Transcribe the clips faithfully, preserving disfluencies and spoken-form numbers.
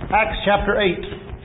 Acts chapter eight.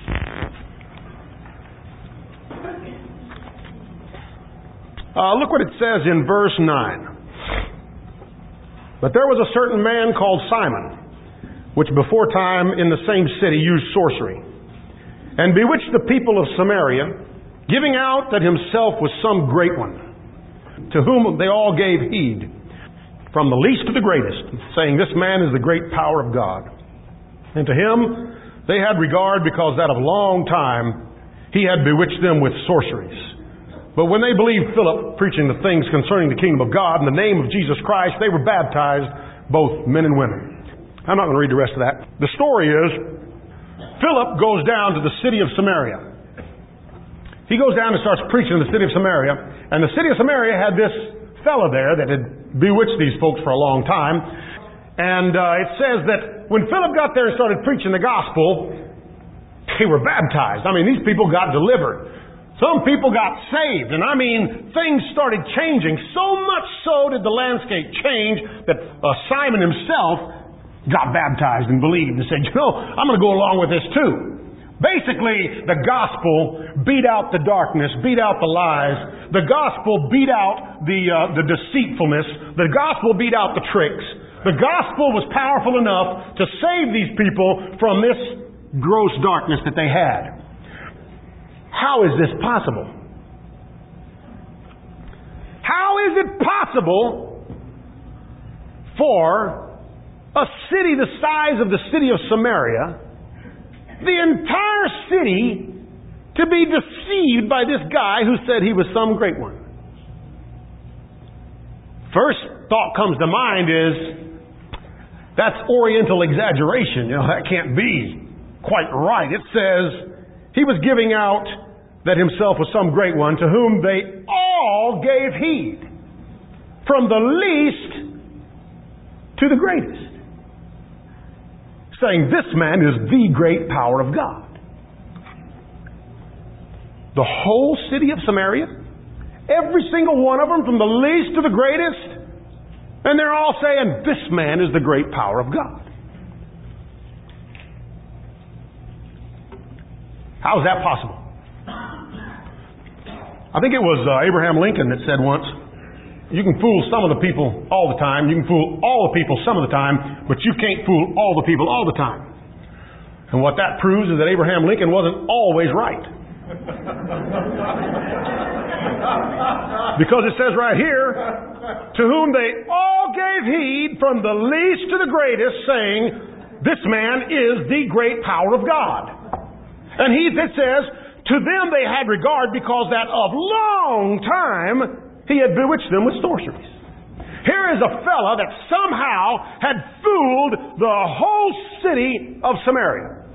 Uh, look what it says in verse nine. But there was a certain man called Simon, which before time in the same city used sorcery, and bewitched the people of Samaria, giving out that himself was some great one, to whom they all gave heed, from the least to the greatest, saying, This man is the great power of God. And to him they had regard, because that of long time he had bewitched them with sorceries. But when they believed Philip preaching the things concerning the kingdom of God in the name of Jesus Christ, they were baptized, both men and women. I'm not going to read the rest of that. The story is, Philip goes down to the city of Samaria. He goes down and starts preaching in the city of Samaria. And the city of Samaria had this fellow there that had bewitched these folks for a long time. And uh, it says that when Philip got there and started preaching the gospel, they were baptized. I mean, these people got delivered. Some people got saved. And I mean, things started changing. So much so did the landscape change that uh, Simon himself got baptized and believed and said, you know, I'm going to go along with this too. Basically, the gospel beat out the darkness, beat out the lies. The gospel beat out the uh, the deceitfulness. The gospel beat out the tricks. The gospel was powerful enough to save these people from this gross darkness that they had. How is this possible? How is it possible for a city the size of the city of Samaria, the entire city, to be deceived by this guy who said he was some great one? First thought comes to mind is, that's Oriental exaggeration. You know, that can't be quite right. It says he was giving out that himself was some great one, to whom they all gave heed, from the least to the greatest, saying, This man is the great power of God. The whole city of Samaria, every single one of them, from the least to the greatest, and they're all saying, This man is the great power of God. How is that possible? I think it was uh, Abraham Lincoln that said once, you can fool some of the people all the time, you can fool all the people some of the time, but you can't fool all the people all the time. And what that proves is that Abraham Lincoln wasn't always right. Because it says right here, to whom they all gave heed, from the least to the greatest, saying, This man is the great power of God. And he, it says, to them they had regard, because that of long time he had bewitched them with sorceries. Here is a fella that somehow had fooled the whole city of Samaria.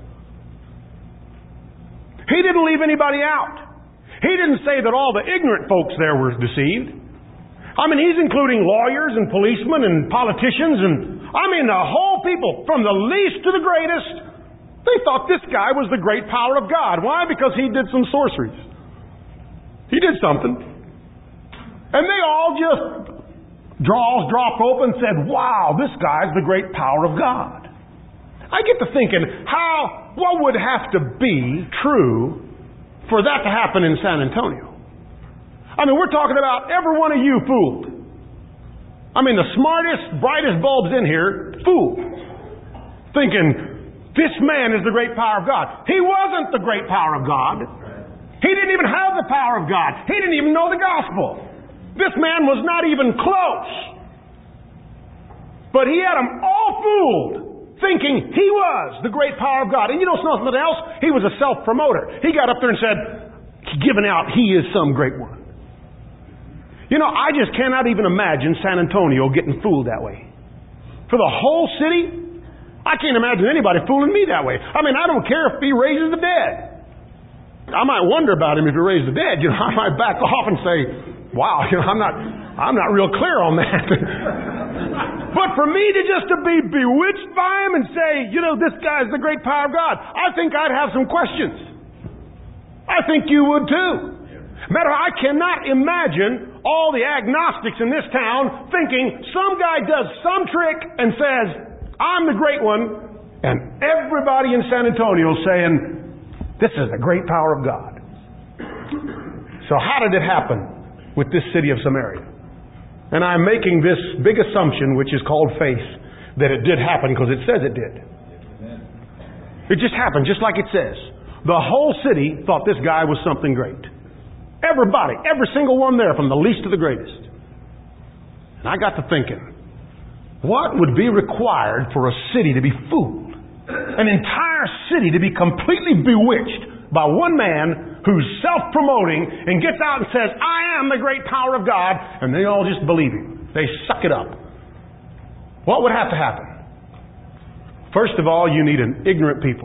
He didn't leave anybody out. He didn't say that all the ignorant folks there were deceived. I mean, he's including lawyers and policemen and politicians and, I mean, the whole people, from the least to the greatest. They thought this guy was the great power of God. Why? Because he did some sorceries. He did something. And they all just jaws dropped open and said, wow, this guy's the great power of God. I get to thinking, how, what would have to be true for that to happen in San Antonio? I mean, we're talking about every one of you fooled. I mean, the smartest, brightest bulbs in here fooled. Thinking, this man is the great power of God. He wasn't the great power of God. He didn't even have the power of God. He didn't even know the gospel. This man was not even close. But he had them all fooled, thinking he was the great power of God. And you know something else? He was a self-promoter. He got up there and said, giving out, he is some great one. You know, I just cannot even imagine San Antonio getting fooled that way. For the whole city, I can't imagine anybody fooling me that way. I mean, I don't care if he raises the dead. I might wonder about him if he raised the dead. You know, I might back off and say, wow, you know, I'm not I'm not real clear on that. But for me to just to be bewitched by him and say, you know, this guy's the great power of God, I think I'd have some questions. I think you would too. Matter of fact, I cannot imagine all the agnostics in this town thinking some guy does some trick and says, I'm the great one, And everybody in San Antonio saying, this is the great power of God. So how did it happen with this city of Samaria? And I'm making this big assumption, which is called faith, that it did happen because it says it did. It just happened, just like it says. The whole city thought this guy was something great. Everybody, every single one there, from the least to the greatest. And I got to thinking, what would be required for a city to be fooled? An entire city to be completely bewitched by one man who's self-promoting and gets out and says, I am the great power of God, and they all just believe him. They suck it up. What would have to happen? First of all, you need an ignorant people.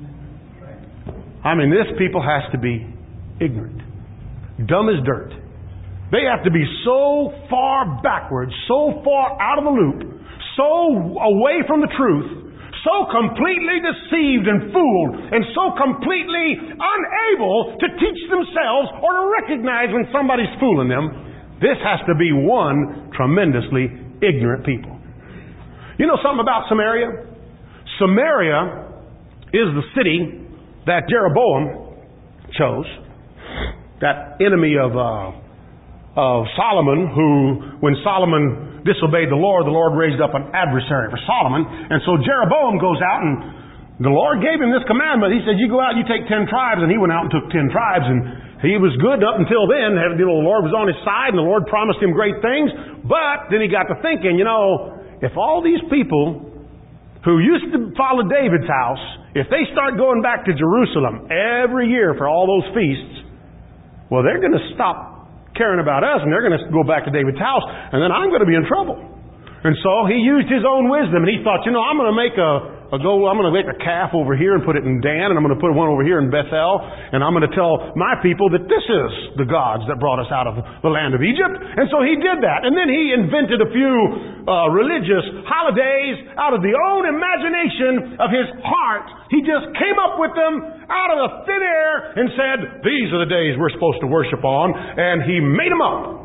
I mean, this people has to be ignorant. Dumb as dirt. They have to be so far backwards, so far out of the loop, so away from the truth, so completely deceived and fooled, and so completely unable to teach themselves or to recognize when somebody's fooling them. This has to be one tremendously ignorant people. You know something about Samaria? Samaria is the city that Jeroboam chose, that enemy of uh, of Solomon, who, when Solomon disobeyed the Lord, the Lord raised up an adversary for Solomon. And so Jeroboam goes out, and the Lord gave him this commandment. He said, you go out, you take ten tribes, and he went out and took ten tribes, and he was good up until then. The Lord was on his side, and the Lord promised him great things. But then he got to thinking, you know, if all these people who used to follow David's house, if they start going back to Jerusalem every year for all those feasts, well, they're going to stop caring about us, and they're going to go back to David's house, and then I'm going to be in trouble. And so he used his own wisdom, and he thought, you know, I'm going to make a, a go, I'm going to make a calf over here and put it in Dan, and I'm going to put one over here in Bethel, and I'm going to tell my people that this is the gods that brought us out of the land of Egypt. And so he did that. And then he invented a few uh, religious holidays out of the own imagination of his heart. He just came up with them out of the thin air and said, these are the days we're supposed to worship on, and he made them up.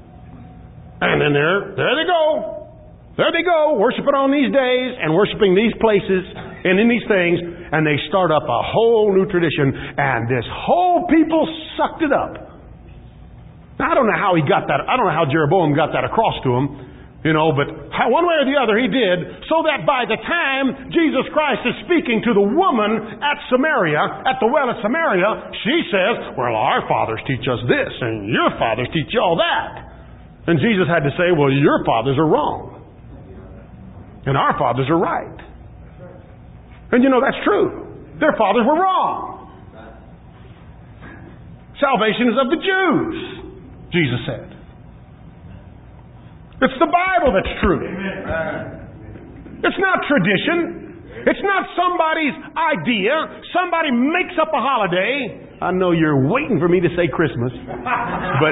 And then there, there they go. There they go, worshiping on these days and worshiping these places and in these things, and they start up a whole new tradition, and this whole people sucked it up. Now, I don't know how he got that, I don't know how Jeroboam got that across to him, you know, but how, one way or the other he did, so that by the time Jesus Christ is speaking to the woman at Samaria, at the well at Samaria, she says, well, our fathers teach us this, and your fathers teach you all that. And Jesus had to say, well, your fathers are wrong. And our fathers are right. And you know, that's true. Their fathers were wrong. Salvation is of the Jews, Jesus said. It's the Bible that's true. It's not tradition. It's not somebody's idea. Somebody makes up a holiday. I know you're waiting for me to say Christmas. But...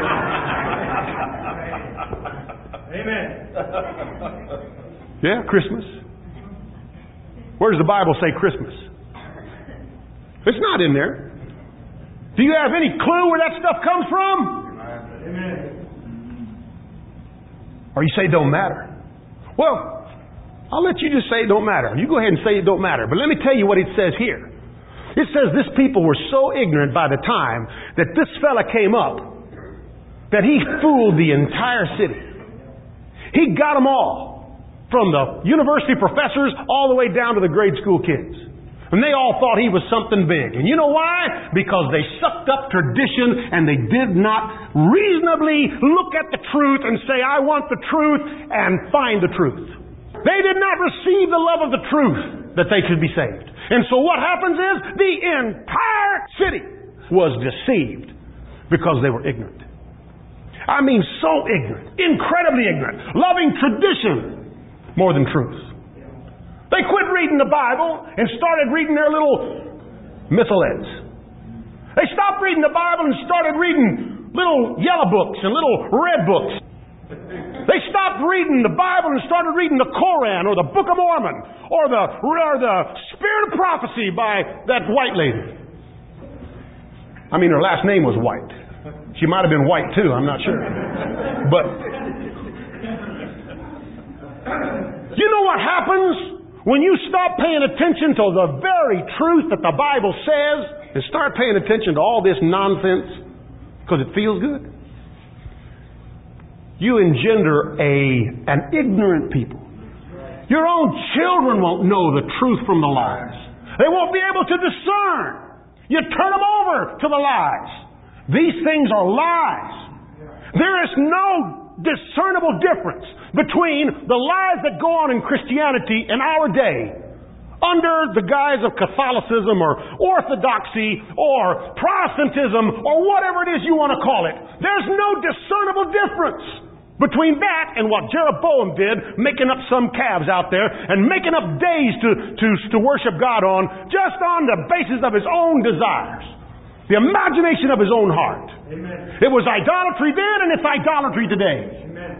Amen. Yeah, Christmas. Where does the Bible say Christmas? It's not in there. Do you have any clue where that stuff comes from? Amen. Or you say it don't matter. Well, I'll let you just say it don't matter. You go ahead and say it don't matter. But let me tell you what it says here. It says this people were so ignorant by the time that this fella came up that he fooled the entire city. He got them all. From the university professors all the way down to the grade school kids. And they all thought he was something big. And you know why? Because they sucked up tradition and they did not reasonably look at the truth and say, I want the truth, and find the truth. They did not receive the love of the truth that they could be saved. And so what happens is the entire city was deceived because they were ignorant. I mean, so ignorant, incredibly ignorant, loving tradition more than truth. They quit reading the Bible and started reading their little mythalettes. They stopped reading the Bible and started reading little yellow books and little red books. They stopped reading the Bible and started reading the Koran or the Book of Mormon or the, or the Spirit of Prophecy by that white lady. I mean, her last name was White. She might have been white too, I'm not sure. But you know what happens When you stop paying attention to the very truth that the Bible says and start paying attention to all this nonsense because it feels good, you engender a an ignorant people. Your own children won't know the truth from the lies. They won't be able to discern. You turn them over to the lies. These things are lies. There is no discernible difference between the lies that go on in Christianity in our day under the guise of Catholicism or Orthodoxy or Protestantism or whatever it is you want to call it. There's no discernible difference between that and what Jeroboam did, making up some calves out there and making up days to, to, to worship God on, just on the basis of his own desires. The imagination of his own heart. Amen. It was idolatry then and it's idolatry today. Amen.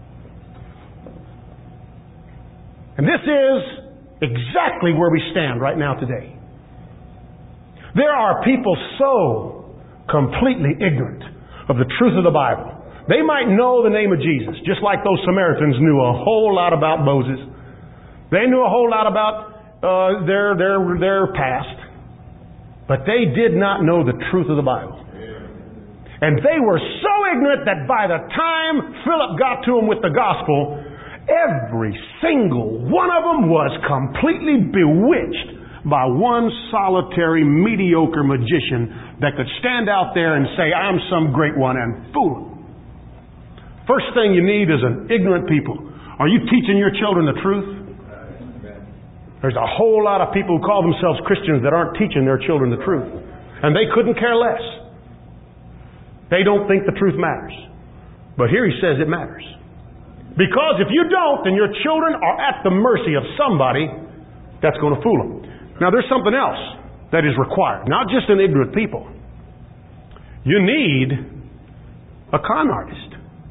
And this is exactly where we stand right now today. There are people so completely ignorant of the truth of the Bible. They might know the name of Jesus, just like those Samaritans knew a whole lot about Moses. They knew a whole lot about uh, their, their, their past. But they did not know the truth of the Bible. And they were so ignorant that by the time Philip got to them with the gospel, every single one of them was completely bewitched by one solitary, mediocre magician that could stand out there and say, I'm some great one, and fool them. First thing you need is an ignorant people. Are you teaching your children the truth? There's a whole lot of people who call themselves Christians that aren't teaching their children the truth. And they couldn't care less. They don't think the truth matters. But here he says it matters. Because if you don't, then your children are at the mercy of somebody that's going to fool them. Now there's something else that is required. Not just an ignorant people. You need a con artist.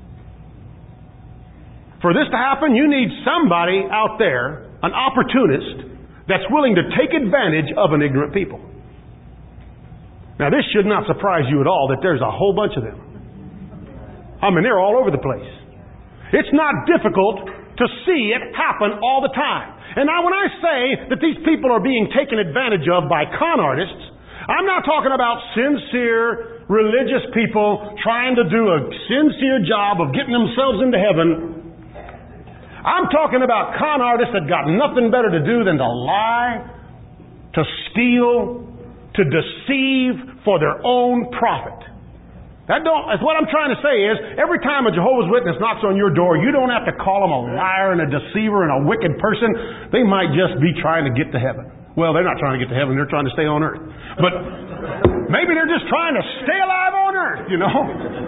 For this to happen, you need somebody out there, an opportunist, that's willing to take advantage of an ignorant people. Now this should not surprise you at all that there's a whole bunch of them. I mean, they're all over the place. It's not difficult to see it happen all the time. And now when I say that these people are being taken advantage of by con artists, I'm not talking about sincere religious people trying to do a sincere job of getting themselves into heaven. I'm talking about con artists that got nothing better to do than to lie, to steal, to deceive for their own profit. That don't, that's what I'm trying to say is, every time a Jehovah's Witness knocks on your door, you don't have to call them a liar and a deceiver and a wicked person. They might just be trying to get to heaven. Well, they're not trying to get to heaven, they're trying to stay on earth. But maybe they're just trying to stay alive on earth, you know.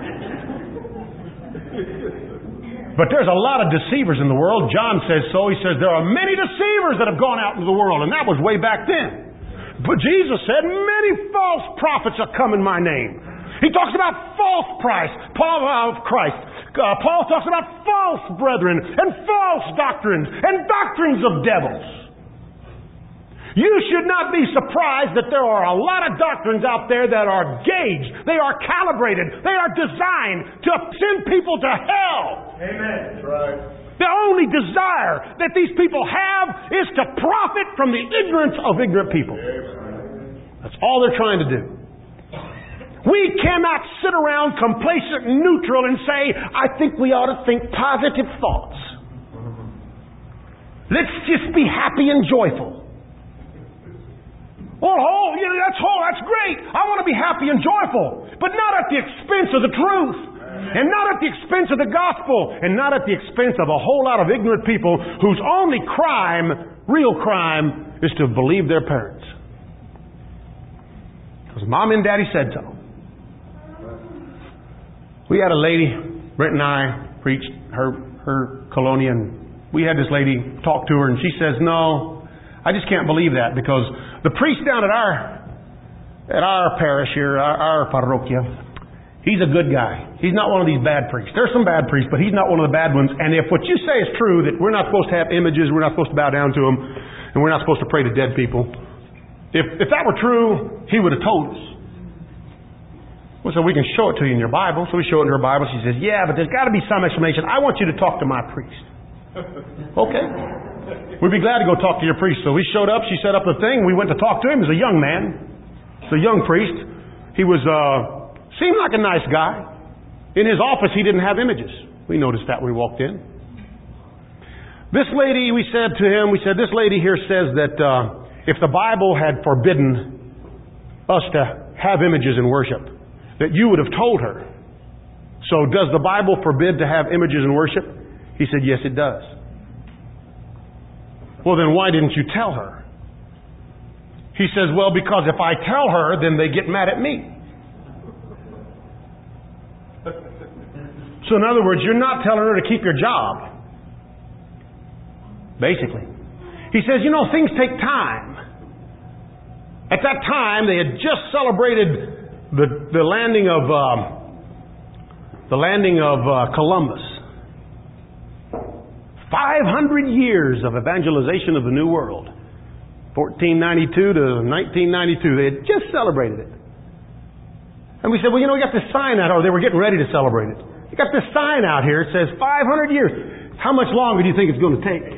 But there's a lot of deceivers in the world. John says so. He says there are many deceivers that have gone out into the world, and that was way back then. But Jesus said, many false prophets have come in my name. He talks about false Christ. Paul of Christ. Uh, Paul talks about false brethren and false doctrines and doctrines of devils. You should not be surprised that there are a lot of doctrines out there that are gauged. They are calibrated. They are designed to send people to hell. Amen. That's right. The only desire that these people have is to profit from the ignorance of ignorant people. That's all they're trying to do. We cannot sit around complacent and neutral and say, I think we ought to think positive thoughts. Let's just be happy and joyful. Well, oh, yeah, that's oh, that's great. I want to be happy and joyful, but not at the expense of the truth, and not at the expense of the gospel, and not at the expense of a whole lot of ignorant people whose only crime, real crime, is to believe their parents. Because mom and daddy said so. We had a lady, Brent and I preached her her colonia, and we had this lady talk to her, and she says, "No, I just can't believe that because the priest down at our at our parish here, our, our parroquia, he's a good guy. He's not one of these bad priests. There's some bad priests, but he's not one of the bad ones. And if what you say is true, that we're not supposed to have images, we're not supposed to bow down to them, and we're not supposed to pray to dead people, if if that were true, he would have told us. Well, so we can show it to you in your Bible." So we show it in her Bible. She says, "Yeah, but there's got to be some explanation. I want you to talk to my priest." Okay. We'd be glad to go talk to your priest. So we showed up. She set up the thing. We went to talk to him. He was a young man. He's a young priest. He was, uh, seemed like a nice guy. In his office, he didn't have images. We noticed that when we walked in. This lady, we said to him, we said, this lady here says that uh, if the Bible had forbidden us to have images in worship, that you would have told her. So does the Bible forbid to have images in worship? He said, yes, it does. Well, then why didn't you tell her? He says, well, because if I tell her, then they get mad at me. So in other words, you're not telling her to keep your job. Basically. He says, you know, things take time. At that time, they had just celebrated the, the landing of um, the landing of uh, Columbus. five hundred years of evangelization of the New World. fourteen ninety-two to nineteen ninety-two. They had just celebrated it. And we said, well, you know, we got this sign out, or they were getting ready to celebrate it. We got this sign out here. It says five hundred years. How much longer do you think it's going to take?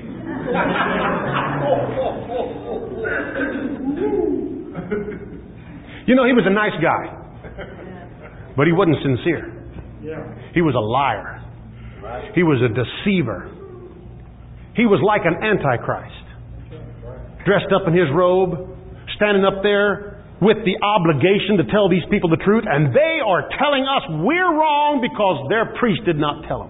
You know, he was a nice guy. But he wasn't sincere. He was a liar. He was a deceiver. He was like an antichrist. Dressed up in his robe, standing up there with the obligation to tell these people the truth, and they are telling us we're wrong because their priest did not tell them.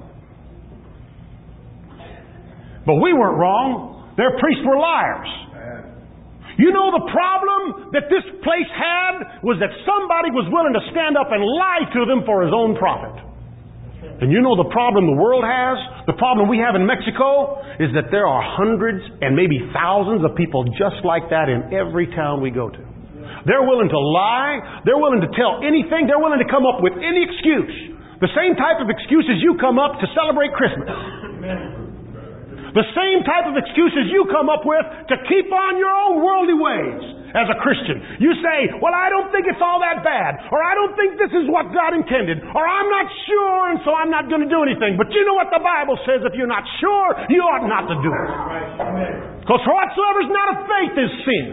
But we weren't wrong. Their priests were liars. You know the problem that this place had was that somebody was willing to stand up and lie to them for his own profit. And you know the problem the world has, the problem we have in Mexico, is that there are hundreds and maybe thousands of people just like that in every town we go to. They're willing to lie. They're willing to tell anything. They're willing to come up with any excuse. The same type of excuses you come up to celebrate Christmas. The same type of excuses you come up with to keep on your own worldly ways as a Christian. You say, well, I don't think it's all that bad. Or I don't think this is what God intended. Or I'm not sure, and so I'm not going to do anything. But you know what the Bible says? If you're not sure, you ought not to do it. Because whatsoever is not of faith is sin.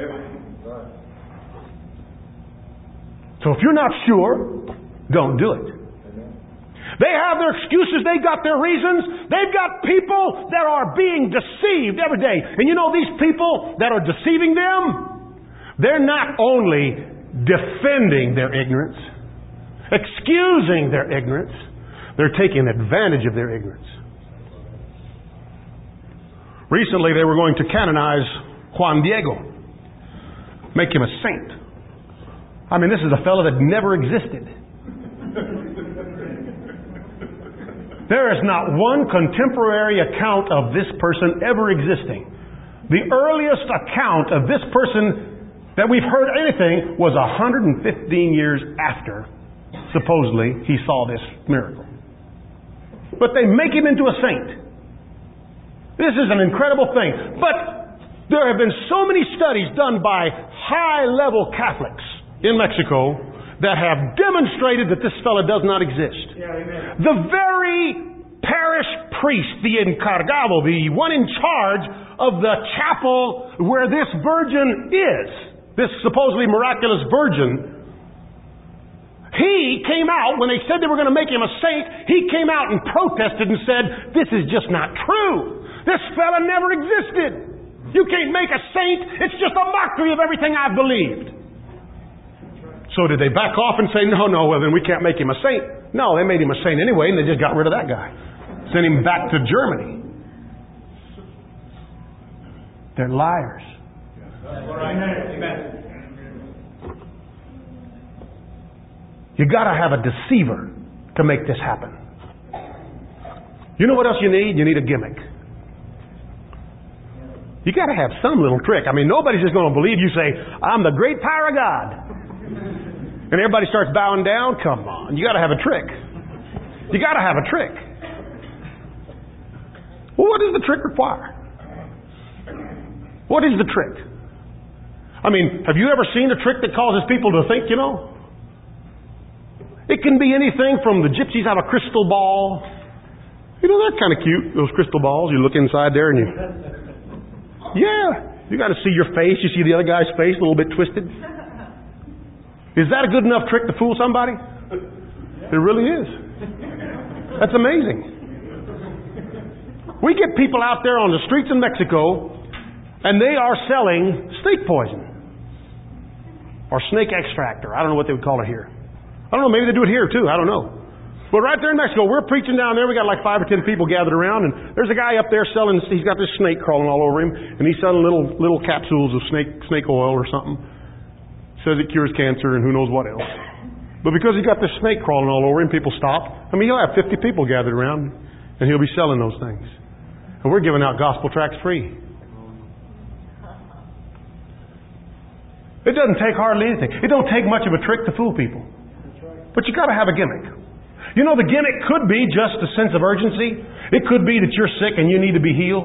So if you're not sure, don't do it. They have their excuses. They've got their reasons. They've got people that are being deceived every day. And you know these people that are deceiving them? They're not only defending their ignorance, excusing their ignorance, they're taking advantage of their ignorance. Recently they were going to canonize Juan Diego. Make him a saint. I mean, this is a fellow that never existed. There is not one contemporary account of this person ever existing. The earliest account of this person that we've heard anything was one hundred fifteen years after, supposedly, he saw this miracle. But they make him into a saint. This is an incredible thing. But there have been so many studies done by high-level Catholics in Mexico that have demonstrated that this fellow does not exist. Yeah, amen. The very parish priest, the encargado, the one in charge of the chapel where this virgin is, this supposedly miraculous virgin, he came out, when they said they were going to make him a saint, he came out and protested and said, this is just not true. This fella never existed. You can't make a saint. It's just a mockery of everything I've believed. So did they back off and say, no, no, well then we can't make him a saint? No, they made him a saint anyway, and they just got rid of that guy. Sent him back to Germany. They're liars. You got to have a deceiver to make this happen. You know what else you need? You need a gimmick. You got to have some little trick. I mean, nobody's just going to believe you say, I'm the great power of God. And everybody starts bowing down. Come on. You got to have a trick. You got to have a trick. Well, what does the trick require? What is the trick? I mean, have you ever seen a trick that causes people to think, you know? It can be anything from the gypsies have a crystal ball. You know, that's kind of cute, those crystal balls. You look inside there and you Yeah. You got to see your face. You see the other guy's face a little bit twisted. Is that a good enough trick to fool somebody? It really is. That's amazing. We get people out there on the streets in Mexico, and they are selling snake poison. Or snake extract, or I don't know what they would call it here. I don't know, maybe they do it here too, I don't know. But right there in Mexico, we're preaching down there, we got like five or ten people gathered around, and there's a guy up there selling, he's got this snake crawling all over him, and he's selling little little capsules of snake snake oil or something. Says it cures cancer and who knows what else. But because he got this snake crawling all over him, people stop. I mean, he'll have fifty people gathered around, and he'll be selling those things. And we're giving out gospel tracts free. It doesn't take hardly anything. It don't take much of a trick to fool people. But you got to have a gimmick. You know, the gimmick could be just a sense of urgency. It could be that you're sick and you need to be healed.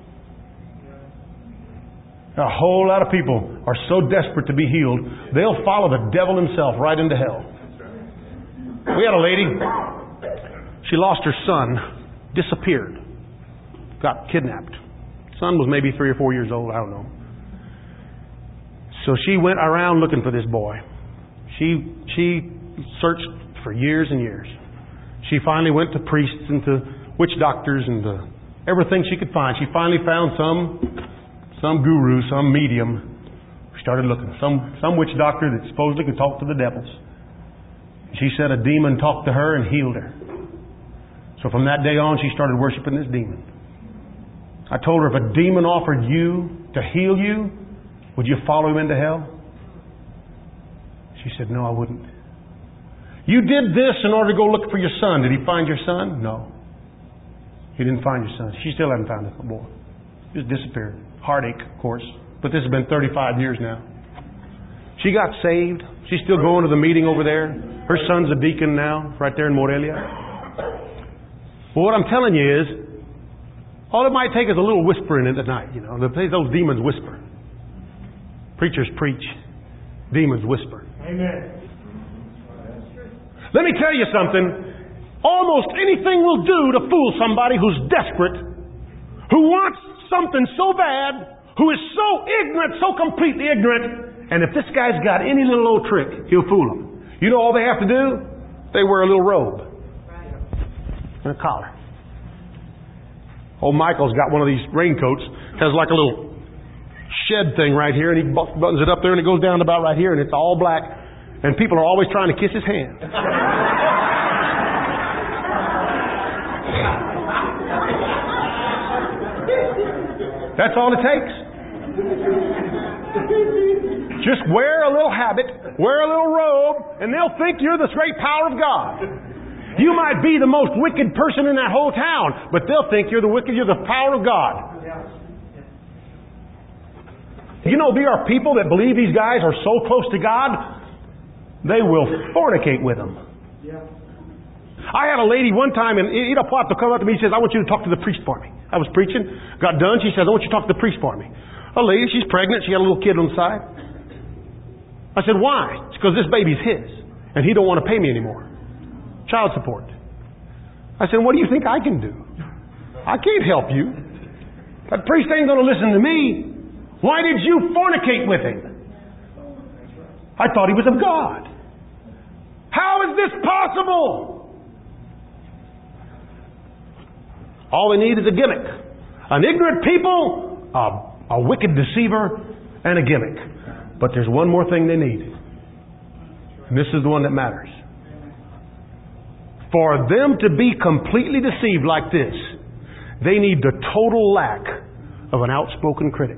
A whole lot of people are so desperate to be healed, they'll follow the devil himself right into hell. We had a lady, she lost her son, disappeared, got kidnapped. Son was maybe three or four years old, I don't know. So she went around looking for this boy. She she searched for years and years. She finally went to priests and to witch doctors and to everything she could find. She finally found some some guru, some medium. She started looking. Some some witch doctor that supposedly could talk to the devils. She said a demon talked to her and healed her. So from that day on, she started worshiping this demon. I told her, if a demon offered you to heal you, would you follow him into hell? She said, no, I wouldn't. You did this in order to go look for your son. Did he find your son? No. He didn't find your son. She still hasn't found his boy. He just disappeared. Heartache, of course. But this has been thirty-five years now. She got saved. She's still going to the meeting over there. Her son's a deacon now, right there in Morelia. Well, what I'm telling you is, all it might take is a little whispering in the night. You know, those demons whisper. Preachers preach. Demons whisper. Amen. Let me tell you something. Almost anything will do to fool somebody who's desperate, who wants something so bad, who is so ignorant, so completely ignorant. And if this guy's got any little old trick, he'll fool them. You know all they have to do? They wear a little robe and a collar. Old Michael's got one of these raincoats, has like a little shed thing right here, and he buttons it up there, and it goes down about right here, and it's all black. And people are always trying to kiss his hand. That's all it takes. Just wear a little habit, wear a little robe, and they'll think you're the great power of God. You might be the most wicked person in that whole town, but they'll think you're the wicked, you're the power of God. You know, there are people that believe these guys are so close to God, they will fornicate with them. I had a lady one time in Irapuato come up to me and says, I want you to talk to the priest for me. I was preaching, got done. She says, I want you to talk to the priest for me. A lady, she's pregnant. She got a little kid on the side. I said, why? It's because this baby's his, and he don't want to pay me anymore. Child support. I said, what do you think I can do? I can't help you. That priest ain't going to listen to me. Why did you fornicate with him? I thought he was of God. How is this possible? All they need is a gimmick. An ignorant people, a, a wicked deceiver, and a gimmick. But there's one more thing they need. And this is the one that matters. For them to be completely deceived like this, they need the total lack of an outspoken critic.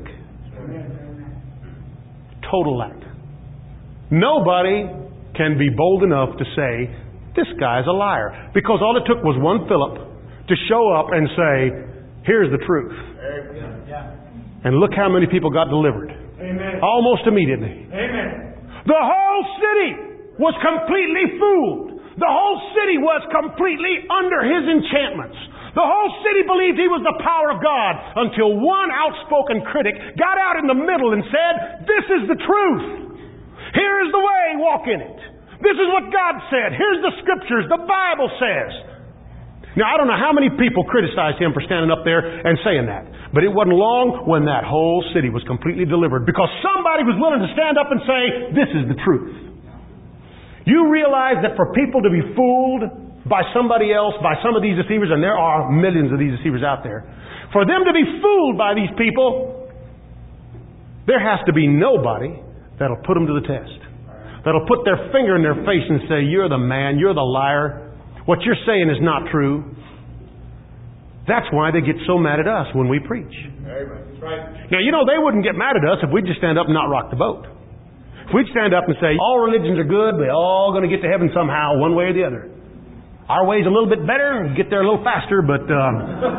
Total lack. Nobody can be bold enough to say, this guy's a liar. Because all it took was one Philip to show up and say, here's the truth. And look how many people got delivered. Amen. Almost immediately. Amen. The whole city was completely fooled. The whole city was completely under his enchantments. The whole city believed he was the power of God until one outspoken critic got out in the middle and said, this is the truth. Here is the way, walk in it. This is what God said. Here's the scriptures. The Bible says. Now, I don't know how many people criticized him for standing up there and saying that. But it wasn't long when that whole city was completely delivered because somebody was willing to stand up and say, this is the truth. You realize that for people to be fooled by somebody else, by some of these deceivers, and there are millions of these deceivers out there, for them to be fooled by these people, there has to be nobody that'll put them to the test. That'll put their finger in their face and say, you're the man, you're the liar. What you're saying is not true. That's why they get so mad at us when we preach. That's right. Now, you know, they wouldn't get mad at us if we'd just stand up and not rock the boat. If we'd stand up and say, all religions are good, they're all going to get to heaven somehow, one way or the other. Our way's a little bit better, get there a little faster, but um,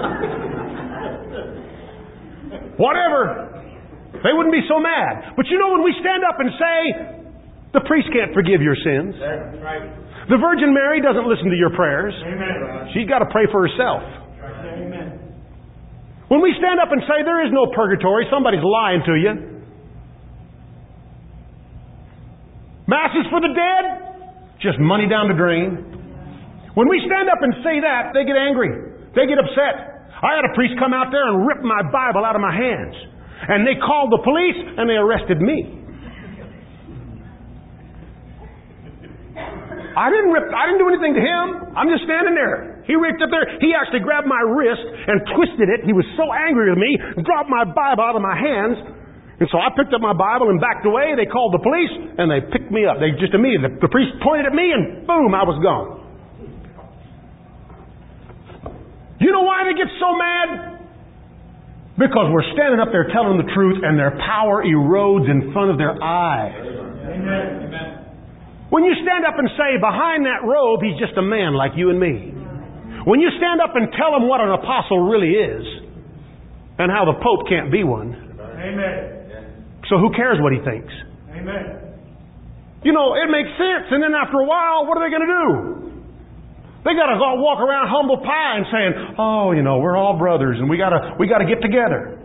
whatever. They wouldn't be so mad. But you know, when we stand up and say, the priest can't forgive your sins. That's right. The Virgin Mary doesn't listen to your prayers. Amen. She's got to pray for herself. Amen. When we stand up and say there is no purgatory, somebody's lying to you. Mass is for the dead, just money down the drain. When we stand up and say that, they get angry. They get upset. I had a priest come out there and rip my Bible out of my hands. And they called the police and they arrested me. I didn't rip, I didn't do anything to him. I'm just standing there. He reached up there. He actually grabbed my wrist and twisted it. He was so angry with me, dropped my Bible out of my hands. And so I picked up my Bible and backed away. They called the police and they picked me up. They just immediately, the, the priest pointed at me and boom, I was gone. You know why they get so mad? Because we're standing up there telling the truth and their power erodes in front of their eyes. Amen. Amen. When you stand up and say, behind that robe, he's just a man like you and me. When you stand up and tell him what an apostle really is, and how the Pope can't be one. Amen. So who cares what he thinks? Amen. You know, it makes sense, and then after a while, what are they going to do? They got to go walk around humble pie and saying, oh, you know, we're all brothers, and we got to we got to get together.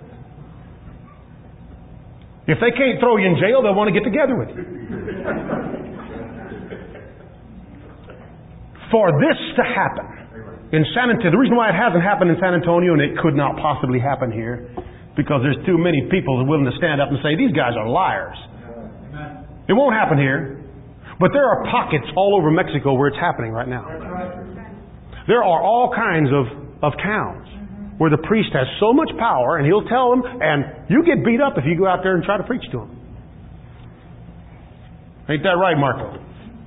If they can't throw you in jail, they'll want to get together with you. For this to happen in San Antonio, the reason why it hasn't happened in San Antonio and it could not possibly happen here, because there's too many people who are willing to stand up and say, these guys are liars. It won't happen here. But there are pockets all over Mexico where it's happening right now. There are all kinds of, of towns where the priest has so much power and he'll tell them, and you get beat up if you go out there and try to preach to them. Ain't that right, Marco?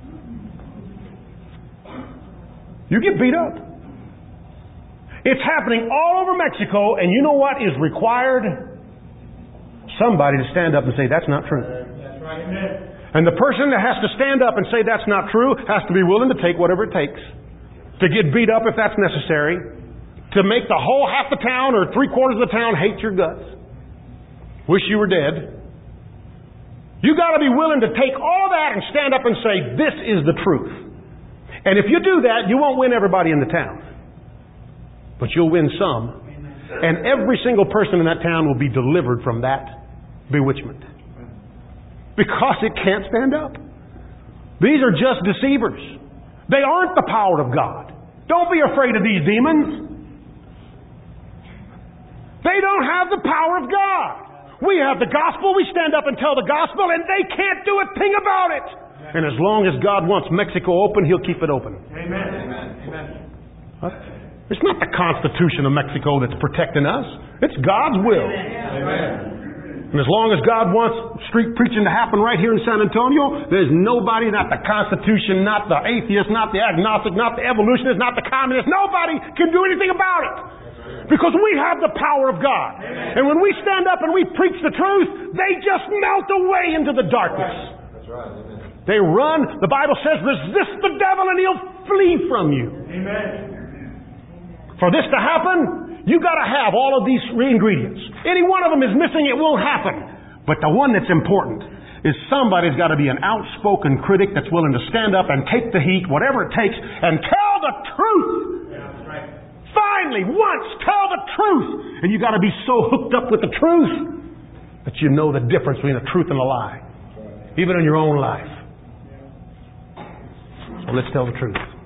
You get beat up. It's happening all over Mexico, and you know what is required? Somebody to stand up and say, that's not true. That's right. Amen. And the person that has to stand up and say that's not true has to be willing to take whatever it takes. To get beat up if that's necessary. To make the whole half the town or three quarters of the town hate your guts. Wish you were dead. You got to be willing to take all that and stand up and say, this is the truth. And if you do that, you won't win everybody in the town. But you'll win some. And every single person in that town will be delivered from that bewitchment. Because it can't stand up. These are just deceivers. They aren't the power of God. Don't be afraid of these demons. They don't have the power of God. We have the gospel. We stand up and tell the gospel, and they can't do a thing about it. And as long as God wants Mexico open, He'll keep it open. Amen. Amen. Huh? It's not the Constitution of Mexico that's protecting us. It's God's will. Amen. And as long as God wants street preaching to happen right here in San Antonio, there's nobody, not the Constitution, not the atheist, not the agnostic, not the evolutionist, not the communist, nobody can do anything about it. Because we have the power of God. Amen. And when we stand up and we preach the truth, they just melt away into the darkness. That's right. Amen. They run. The Bible says, resist the devil and he'll flee from you. Amen. For this to happen, you got to have all of these ingredients. Any one of them is missing, it won't happen. But the one that's important is somebody's got to be an outspoken critic that's willing to stand up and take the heat, whatever it takes, and tell the truth. Yeah, that's right. Finally, once, tell the truth. And you got to be so hooked up with the truth that you know the difference between a truth and a lie. Even in your own life. So let's tell the truth.